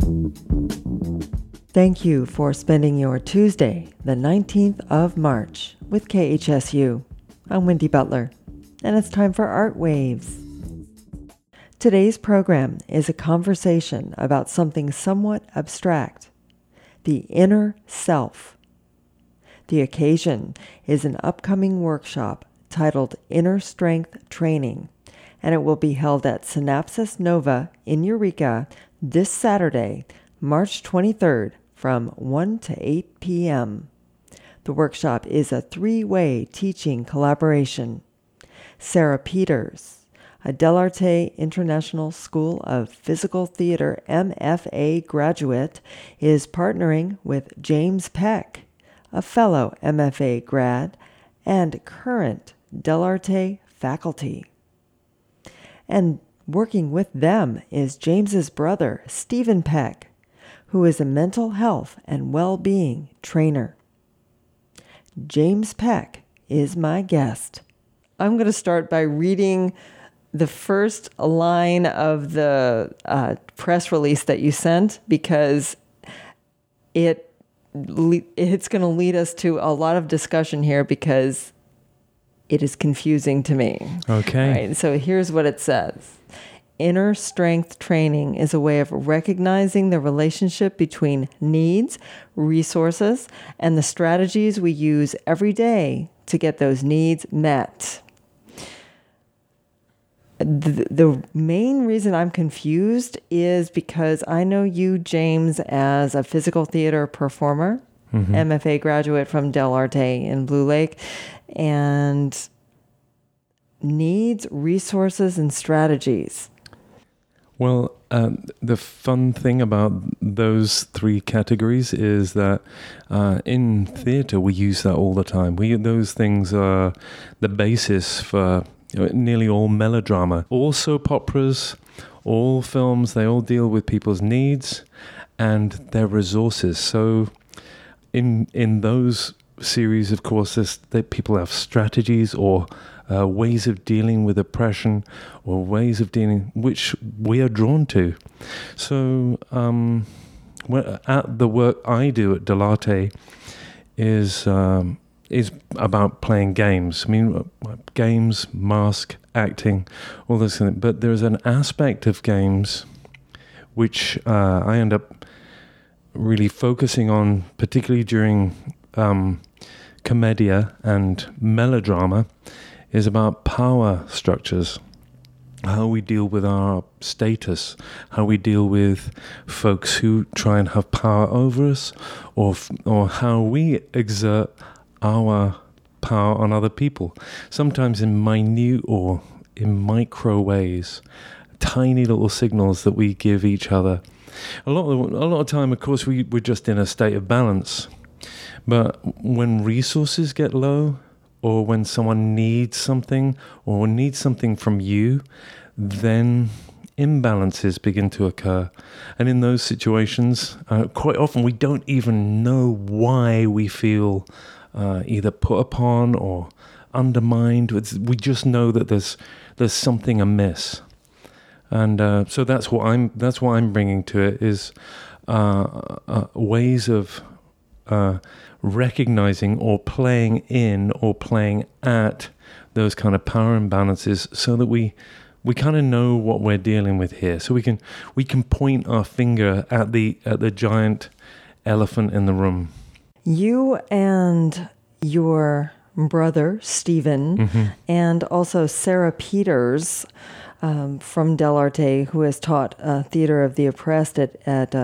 Thank you for spending your Tuesday, the 19th of March, with KHSU. I'm Wendy Butler, and it's time for Art Waves. Today's program is a conversation about something somewhat abstract, the inner self. The occasion is an upcoming workshop titled Inner Strength Training, and it will be held at Synapsis Nova in Eureka this Saturday, March 23rd from 1 to 8 p.m. The workshop is a three-way teaching collaboration. Sarah Peters, a Del Arte International School of Physical Theater MFA graduate, is partnering with James Peck, a fellow MFA grad and current Del Arte faculty. And working with them is James's brother, Stephen Peck, who is a mental health and well-being trainer. James Peck is my guest. I'm going to start by reading the first line of the press release that you sent, because it's going to lead us to a lot of discussion here because it is confusing to me. Okay. Right, so here's what it says. Inner strength training is a way of recognizing the relationship between needs, resources, and the strategies we use every day to get those needs met. The main reason I'm confused is because I know you, James, as a physical theater performer, MFA graduate from Del Arte in Blue Lake, and needs, resources, and strategies. Well, the fun thing about those three categories is that in theater we use that all the time. Those things are the basis for nearly all melodrama. All soap operas, all films, they all deal with people's needs and their resources. So in those series, of course, people have strategies or ways of dealing with oppression or ways of dealing which we are drawn to. So at the work I do at Del Arte is about playing games. I mean, games, mask, acting, all those things. But there's an aspect of games which I end up really focusing on, particularly during commedia and melodrama, is about power structures, how we deal with our status, how we deal with folks who try and have power over us, or how we exert our power on other people, sometimes in minute or in micro ways, tiny little signals that we give each other. A lot of time, of course, we're just in a state of balance. But when resources get low, or when someone needs something, or needs something from you, then imbalances begin to occur. And in those situations, quite often we don't even know why we feel either put upon or undermined. We just know that there's something amiss. And so that's what I'm bringing to it is ways of recognizing or playing in or playing at those kind of power imbalances, so that we kind of know what we're dealing with here. So we can point our finger at the giant elephant in the room. You and your brother Stephen, and also Sarah Peters from Del Arte, who has taught Theater of the Oppressed at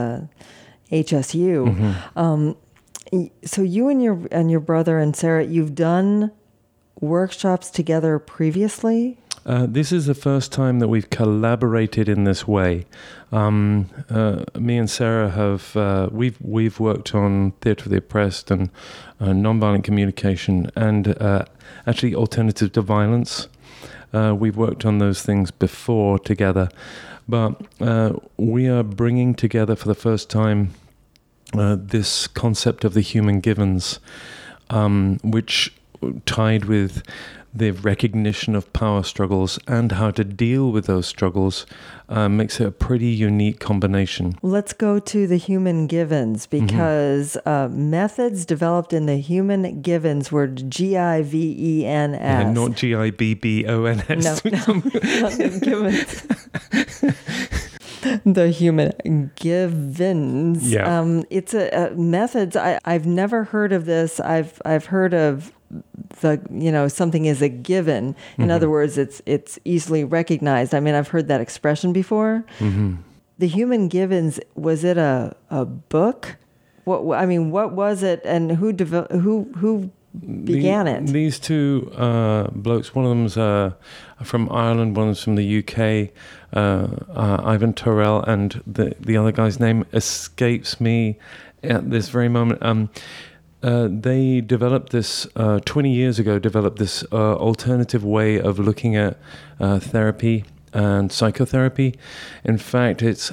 HSU. So you and your brother and Sarah, you've done workshops together previously? This is the first time that we've collaborated in this way. Me and Sarah have we've worked on Theatre of the Oppressed and nonviolent communication and actually alternative to violence. We've worked on those things before together, but we are bringing together for the first time this concept of the human givens, which tied with the recognition of power struggles and how to deal with those struggles makes it a pretty unique combination. Let's go to the Human Givens, because methods developed in the Human Givens were Givens. Yeah, not Gibbons. No, the Givens. The Human Givens. Yeah. It's a methods. I've never heard of this. I've heard of something is a given. In other words, it's easily recognized. I mean, I've heard that expression before. The Human Givens, was it a book? What was it, and who began it? These two blokes, one of them's from Ireland, one of them's from the UK, Ivan Torrell, and the other guy's name escapes me at this very moment. They developed this 20 years ago. Developed this alternative way of looking at therapy and psychotherapy. In fact, it's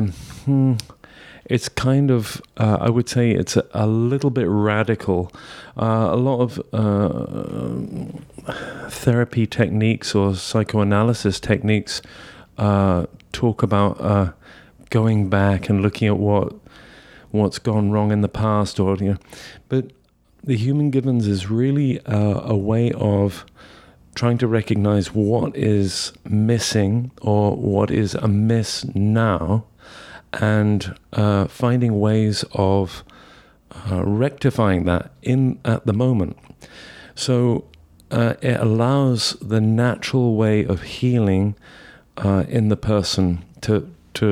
kind of I would say it's a little bit radical. A lot of therapy techniques or psychoanalysis techniques talk about going back and looking at what's gone wrong in the past, but the Human Givens is really a way of trying to recognize what is missing or what is amiss now, and finding ways of rectifying that at the moment. So it allows the natural way of healing in the person to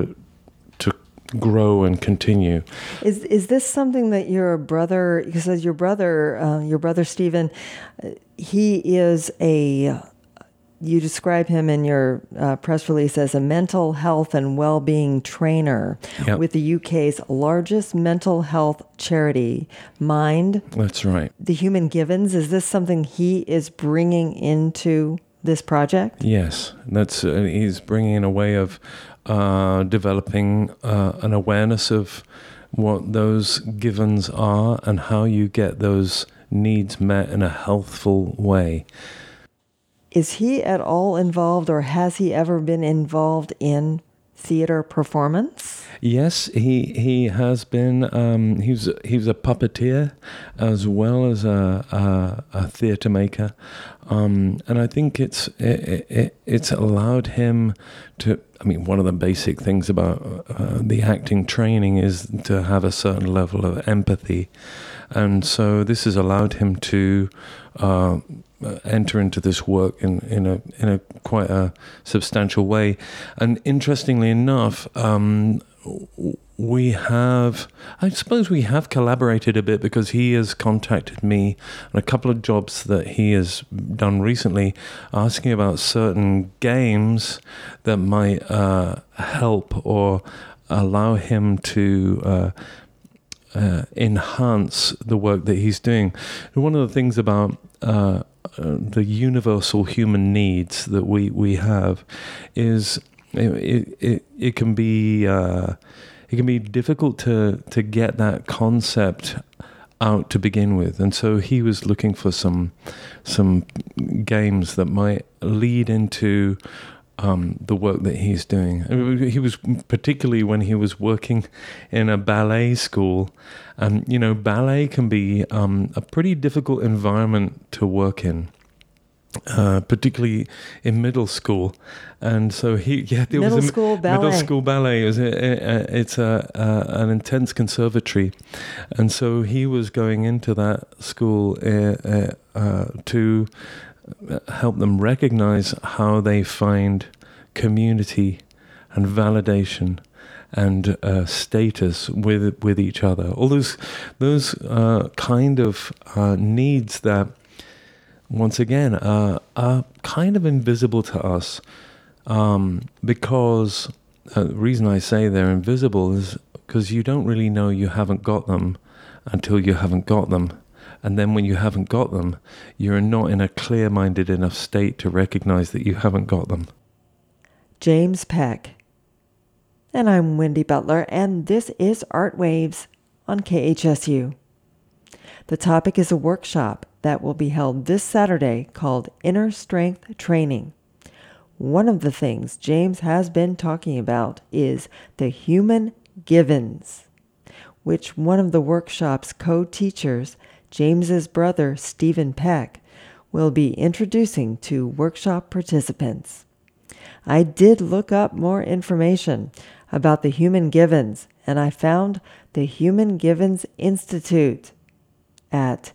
grow and continue. Is this something that your brother, because your brother Stephen, he is you describe him in your press release as a mental health and well-being trainer. Yep. With the UK's largest mental health charity, Mind. That's right. The Human Givens, is this something he is bringing into this project? Yes, that's he's bringing in a way of developing an awareness of what those givens are and how you get those needs met in a healthful way. Is he at all involved, or has he ever been involved in theater performance? Yes, he has been. He was a puppeteer as well as a theater maker, and I think it's allowed him to. I mean, one of the basic things about the acting training is to have a certain level of empathy, and so this has allowed him to enter into this work in a quite a substantial way. And interestingly enough, I suppose we have collaborated a bit, because he has contacted me on a couple of jobs that he has done recently, asking about certain games that might help or allow him to enhance the work that he's doing. And one of the things about the universal human needs that we have is it can be difficult to get that concept out to begin with, and so he was looking for some games that might lead into the work that he's doing. He was particularly when he was working in a ballet school, and ballet can be a pretty difficult environment to work in, particularly in middle school. And so middle school ballet. It's an intense conservatory, and so he was going into that school to help them recognize how they find community and validation and status with each other. All those kind of needs that, once again, are kind of invisible to us, because the reason I say they're invisible is because you don't really know you haven't got them until you haven't got them. And then when you haven't got them, you're not in a clear-minded enough state to recognize that you haven't got them. James Peck. And I'm Wendy Butler, and this is Art Waves on KHSU. The topic is a workshop that will be held this Saturday called Inner Strength Training. One of the things James has been talking about is the human givens, which one of the workshop's co-teachers, James's brother Stephen Peck, will be introducing to workshop participants. I did look up more information about the Human Givens, and I found the Human Givens Institute at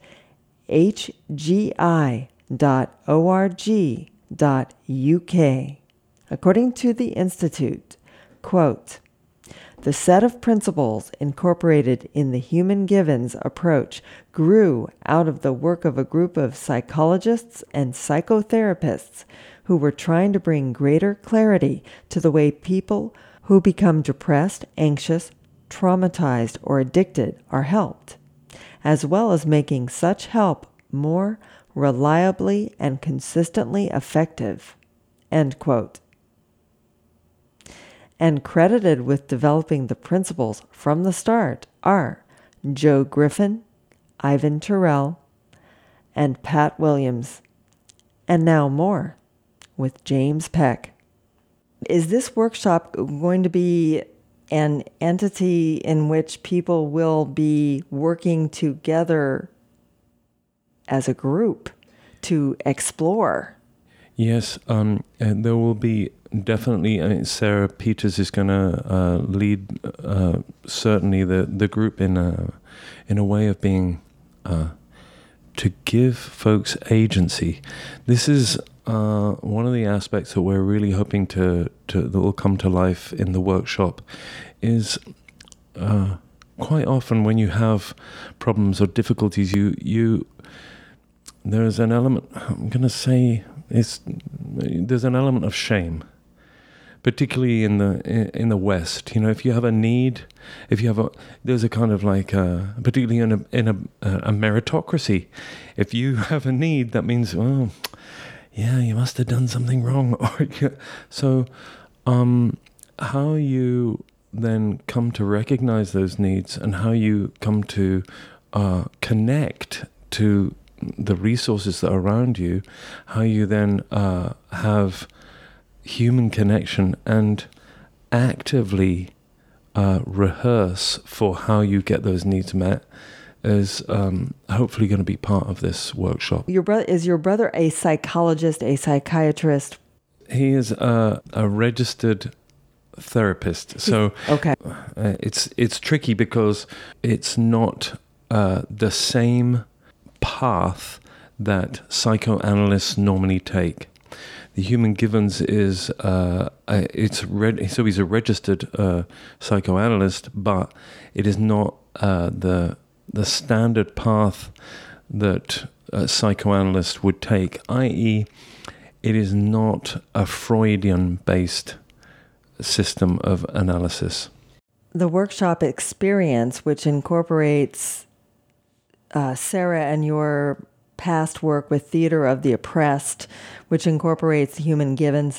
hgi.org.uk. According to the Institute, quote, "The set of principles incorporated in the Human Givens approach grew out of the work of a group of psychologists and psychotherapists who were trying to bring greater clarity to the way people who become depressed, anxious, traumatized, or addicted are helped, as well as making such help more reliably and consistently effective." End quote. And credited with developing the principles from the start are Joe Griffin, Ivan Terrell, and Pat Williams. And now more with James Peck. Is this workshop going to be an entity in which people will be working together as a group to explore? Yes, and there will be definitely. Sarah Peters is going to lead certainly the group in a way of being to give folks agency. This is one of the aspects that we're really hoping that will come to life in the workshop. Is quite often when you have problems or difficulties, there's an element. I'm going to say there's an element of shame, particularly in the West. You know, if you have a need, there's a kind of like, particularly in a meritocracy, if you have a need, that means, well, yeah, you must have done something wrong. So, how you then come to recognize those needs and how you come to connect to the resources that are around you, how you then have human connection and actively rehearse for how you get those needs met is hopefully going to be part of this workshop. Is your brother a psychologist, a psychiatrist? He is a registered therapist. So okay. It's tricky because it's not the same path that psychoanalysts normally take. The Human Givens is so he's a registered psychoanalyst, but it is not the standard path that a psychoanalyst would take, i.e., it is not a Freudian-based system of analysis. The workshop experience, which incorporates Sarah and your past work with Theater of the Oppressed, which incorporates the Human Givens.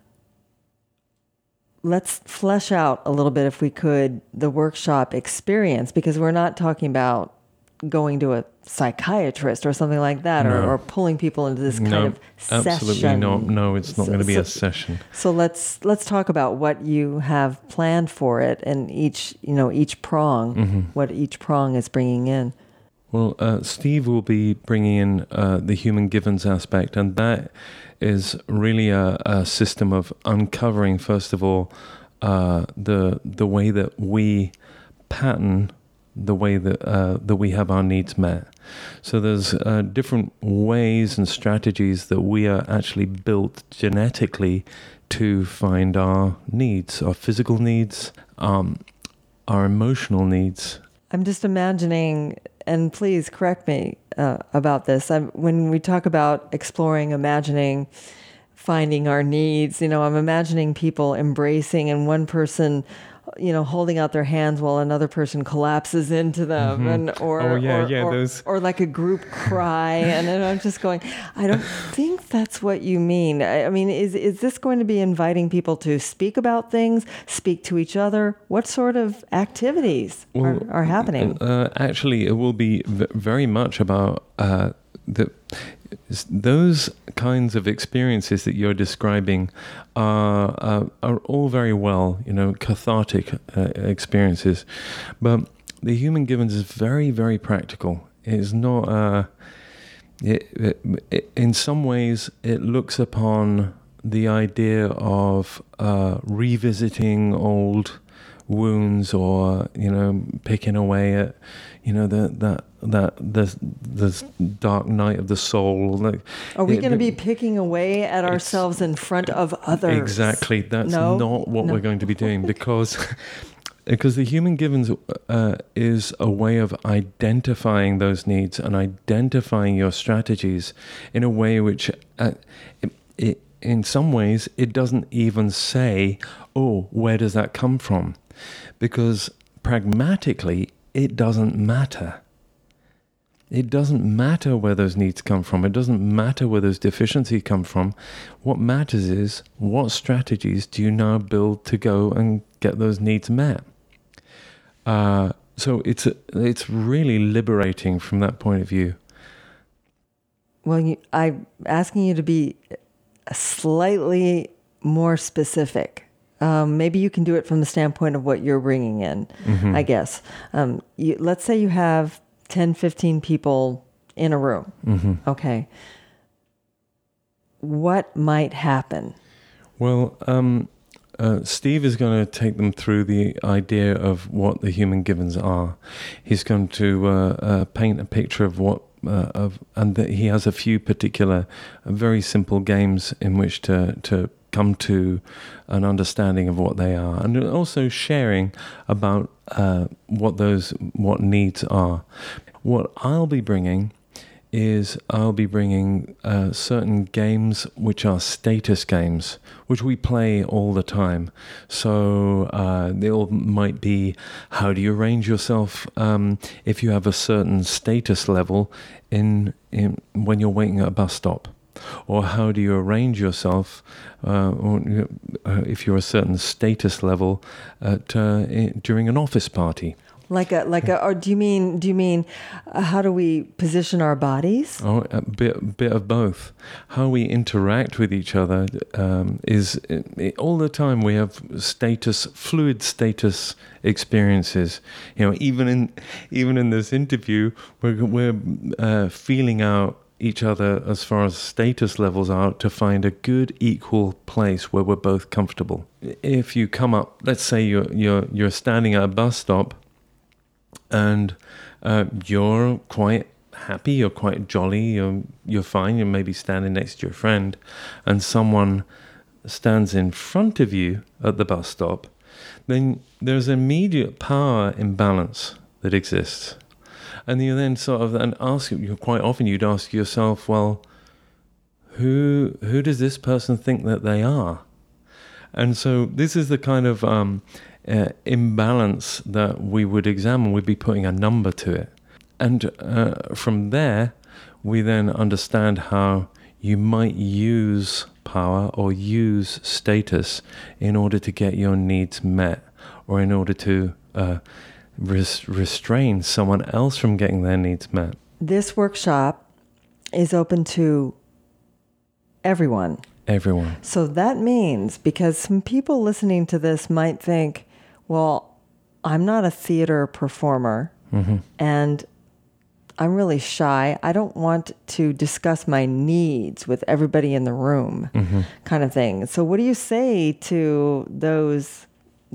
Let's flesh out a little bit, if we could, the workshop experience, because we're not talking about going to a psychiatrist or something like that, No. or pulling people into this kind of session. Absolutely not. No, it's not going to be a session. So let's talk about what you have planned for it, and each prong, what each prong is bringing in. Well, Steve will be bringing in the Human Givens aspect, and that is really a system of uncovering, first of all, the way that we pattern the way that we have our needs met. So there's different ways and strategies that we are actually built genetically to find our needs, our physical needs, our emotional needs. I'm just imagining, and please correct me about this, when we talk about exploring, imagining, finding our needs, I'm imagining people embracing and one person, holding out their hands while another person collapses into them, or like a group cry. And then I'm just going, I don't think that's what you mean. I mean, is this going to be inviting people to speak about things, speak to each other? What sort of activities are happening? Actually, it will be very much about those kinds of experiences that you're describing are all very well, cathartic experiences, but the Human Givens is very, very practical. It is not. In some ways, it looks upon the idea of revisiting old wounds, or picking away at the dark night of the soul. Are we going to be picking away at ourselves in front of others? Exactly. That's not what we're going to be doing, because the Human Givens is a way of identifying those needs and identifying your strategies in a way which in some ways it doesn't even say, oh, where does that come from? Because pragmatically, it doesn't matter. It doesn't matter where those needs come from. It doesn't matter where those deficiencies come from. What matters is, what strategies do you now build to go and get those needs met? So it's really liberating from that point of view. Well, I'm asking you to be slightly more specific. Maybe you can do it from the standpoint of what you're bringing in, I guess. Let's say you have 10, 15 people in a room. Okay. What might happen? Well, Steve is going to take them through the idea of what the Human Givens are. He's going to paint a picture of what, and he has a few particular, very simple games in which to come to an understanding of what they are, and also sharing about what needs are. What I'll be bringing is certain games which are status games, which we play all the time. So they all might be, how do you arrange yourself if you have a certain status level in when you're waiting at a bus stop? Or how do you arrange yourself if you're a certain status level during an office party? Or do you mean how do we position our bodies? Oh, a bit of both. How we interact with each other is all the time. We have fluid status experiences. Even in this interview, we're feeling out each other as far as status levels are, to find a good equal place where we're both comfortable. If you come up, let's say you're standing at a bus stop, and you're quite happy, you're quite jolly, you're fine, you're maybe standing next to your friend, and someone stands in front of you at the bus stop, then there's immediate power imbalance that exists. And you then quite often you'd ask yourself, well, who does this person think that they are? And so this is the kind of imbalance that we would examine. We'd be putting a number to it. And from there, we then understand how you might use power or use status in order to get your needs met, or in order to restrain someone else from getting their needs met. This workshop is open to everyone. Everyone. So that means, because some people listening to this might think, well, I'm not a theater performer, and I'm really shy. I don't want to discuss my needs with everybody in the room, kind of thing. So what do you say to those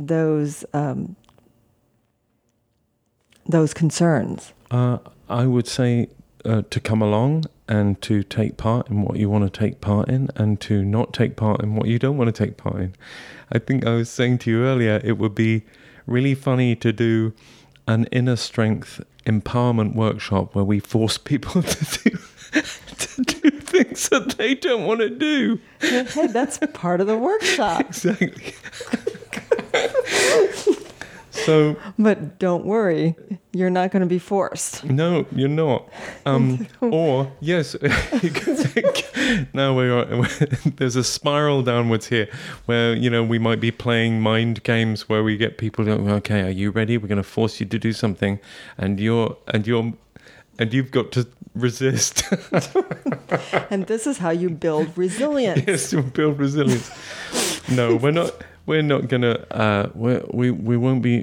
concerns? I would say to come along and to take part in what you want to take part in, and to not take part in what you don't want to take part in. I think I was saying to you earlier, it would be really funny to do an inner strength empowerment workshop where we force people to do things that they don't want to do. Hey, that's part of the workshop. Exactly. So, but don't worry, you're not going to be forced. No, you're not. Or yes, you could think, now there's a spiral downwards here, where we might be playing mind games where we get people to go, okay, are you ready? We're going to force you to do something, and you're and you've got to resist. And this is how you build resilience. Yes, to build resilience. No, we're not. We're not gonna. We won't be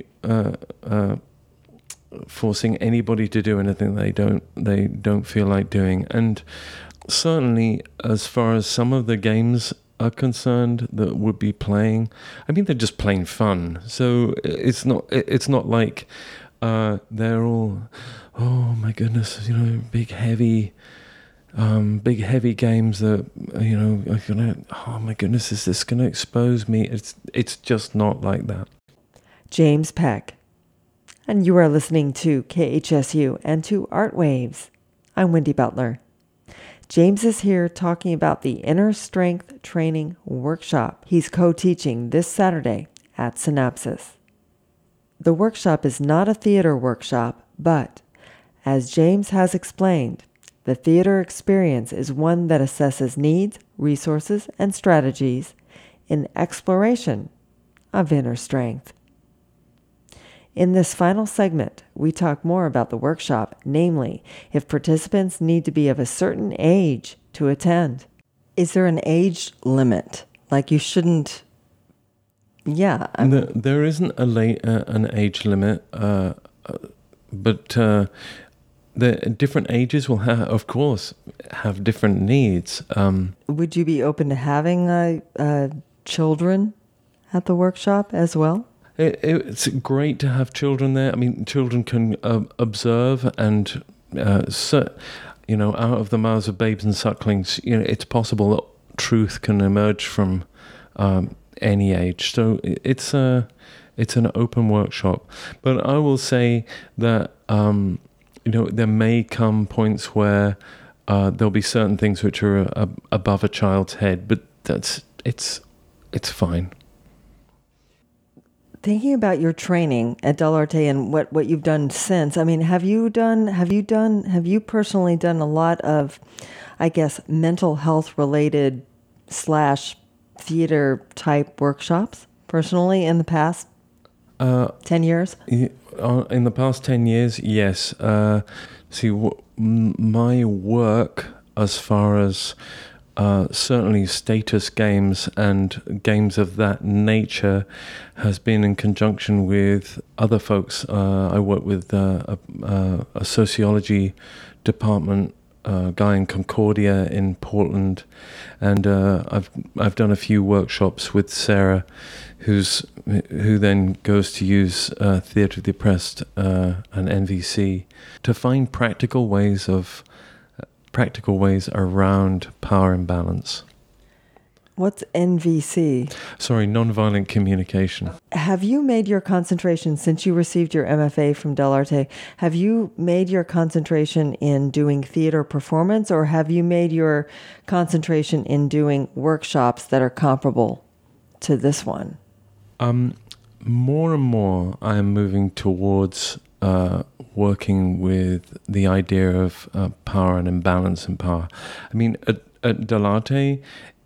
forcing anybody to do anything they don't feel like doing. And certainly, as far as some of the games are concerned that would be playing, I mean, they're just plain fun. So it's not like they're all, oh my goodness, big heavy games that are gonna, oh my goodness, is this gonna expose me? It's just not like that. James Peck, and you are listening to KHSU and to Art Waves. I'm Wendy Butler. James is here talking about the Inner Strength Training Workshop he's co-teaching this Saturday at Synapsis. The workshop is not a theater workshop, but, as James has explained, the theater experience is one that assesses needs, resources, and strategies in exploration of inner strength. In this final segment, we talk more about the workshop, namely, if participants need to be of a certain age to attend. Is there an age limit? Like you shouldn't... Yeah. There isn't an age limit, but the different ages will of course, have different needs. Would you be open to having children at the workshop as well? It's great to have children there. I mean, children can observe and, out of the mouths of babes and sucklings, it's possible that truth can emerge from any age. So it's an open workshop. But I will say that, there may come points where there'll be certain things which are above a child's head, but it's fine. Thinking about your training at Del Arte and what you've done since, I mean, have you personally done a lot of, I guess, mental health related / theater type workshops personally in the past 10 years? In the past 10 years, yes. My work as far as certainly status games and games of that nature has been in conjunction with other folks. I work with a sociology department guy in Concordia in Portland, and I've done a few workshops with Sarah, who then goes to use Theatre of the Oppressed and NVC to find practical ways around power imbalance. What's NVC? Sorry, nonviolent communication. Have you made your concentration, since you received your MFA from Del Arte, have you made your concentration in doing theater performance, or have you made your concentration in doing workshops that are comparable to this one? More and more I am moving towards working with the idea of power and imbalance in power. I mean, at Del Arte,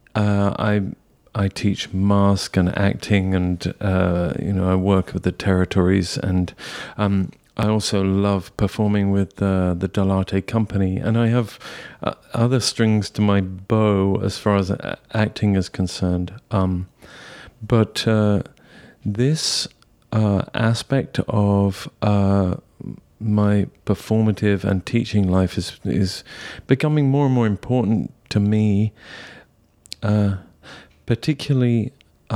I teach mask and acting, and I work with the territories, and I also love performing with the Del Arte company, and I have other strings to my bow as far as acting is concerned. But this aspect of my performative and teaching life is becoming more and more important to me, particularly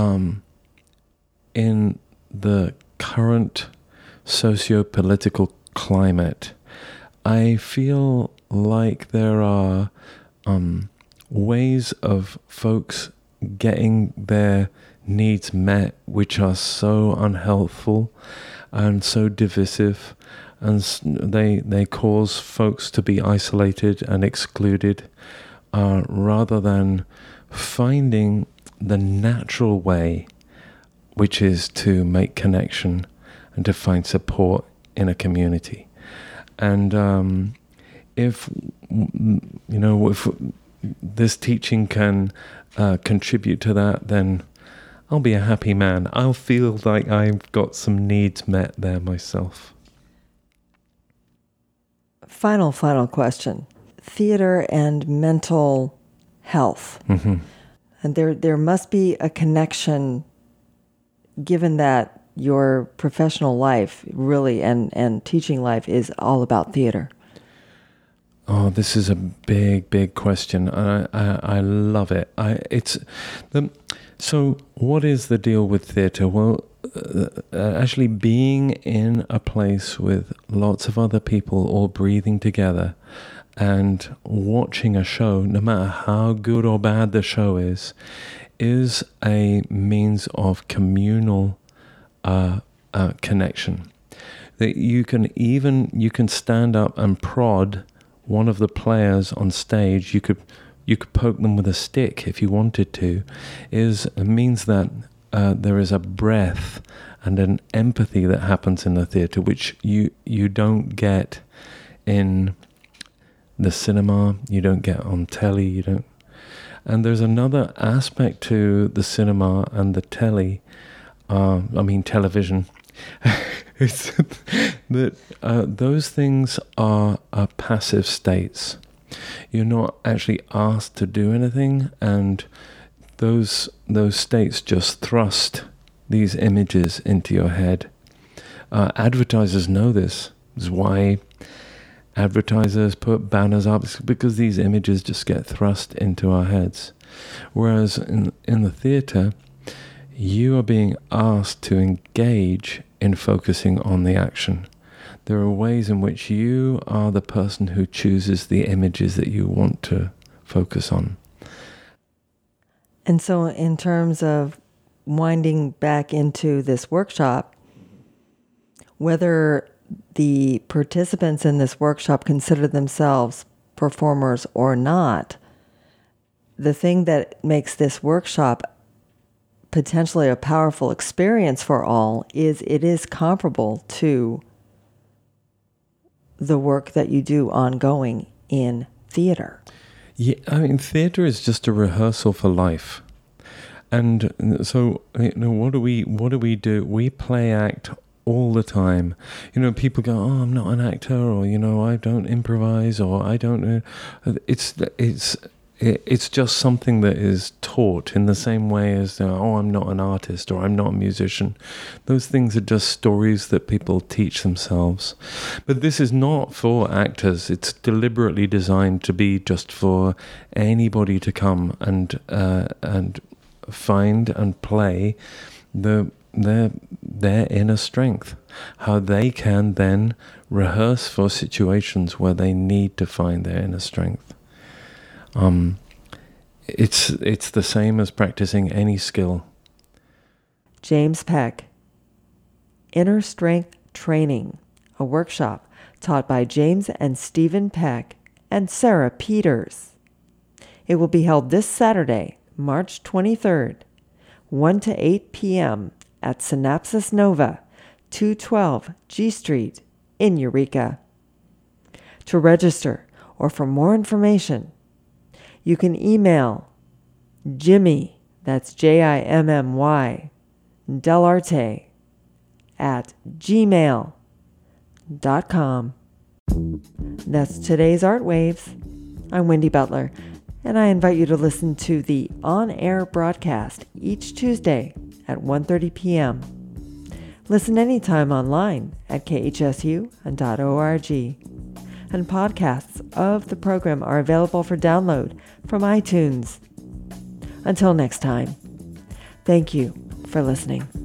in the current socio-political climate. I feel like there are ways of folks getting their needs met which are so unhelpful and so divisive, and they cause folks to be isolated and excluded, rather than finding the natural way, which is to make connection and to find support in a community. And if this teaching can contribute to that, then I'll be a happy man. I'll feel like I've got some needs met there myself. Final question. Theater and mental health. Mm-hmm. And there must be a connection, given that your professional life really and teaching life is all about theater. Oh, this is a big question. I love it. So what is the deal with theatre? Well, actually being in a place with lots of other people all breathing together and watching a show, no matter how good or bad the show is a means of communal connection. That you can stand up and prod one of the players on stage. You could poke them with a stick if you wanted to. It means that there is a breath and an empathy that happens in the theatre, which you don't get in the cinema, you don't get on telly, you don't. And there's another aspect to the cinema and the television. It's that those things are passive states. You're not actually asked to do anything, and those states just thrust these images into your head. Advertisers know this. This is why advertisers put banners up, because these images just get thrust into our heads. Whereas in the theatre, you are being asked to engage in focusing on the action. There are ways in which you are the person who chooses the images that you want to focus on. And so in terms of winding back into this workshop, whether the participants in this workshop consider themselves performers or not, the thing that makes this workshop potentially a powerful experience for all is it is comparable to the work that you do ongoing in theater. Yeah, theater is just a rehearsal for life. And so, what do we do? We play act all the time. People go, "Oh, I'm not an actor," or I don't improvise, or I don't. It's just something that is taught in the same way as, I'm not an artist or I'm not a musician. Those things are just stories that people teach themselves. But this is not for actors. It's deliberately designed to be just for anybody to come and find and play their inner strength. How they can then rehearse for situations where they need to find their inner strength. It's the same as practicing any skill. James Peck, Inner Strength Training, a workshop taught by James and Stephen Peck and Sarah Peters. It will be held this Saturday, March 23rd, 1 to 8 p.m. at Synapsis Nova, 212 G Street in Eureka. To register or for more information, you can email Jimmy, that's Jimmy, Delarte at gmail.com. That's today's Art Waves. I'm Wendy Butler, and I invite you to listen to the on-air broadcast each Tuesday at 1:30 p.m. Listen anytime online at khsu.org. And podcasts of the program are available for download from iTunes. Until next time, thank you for listening.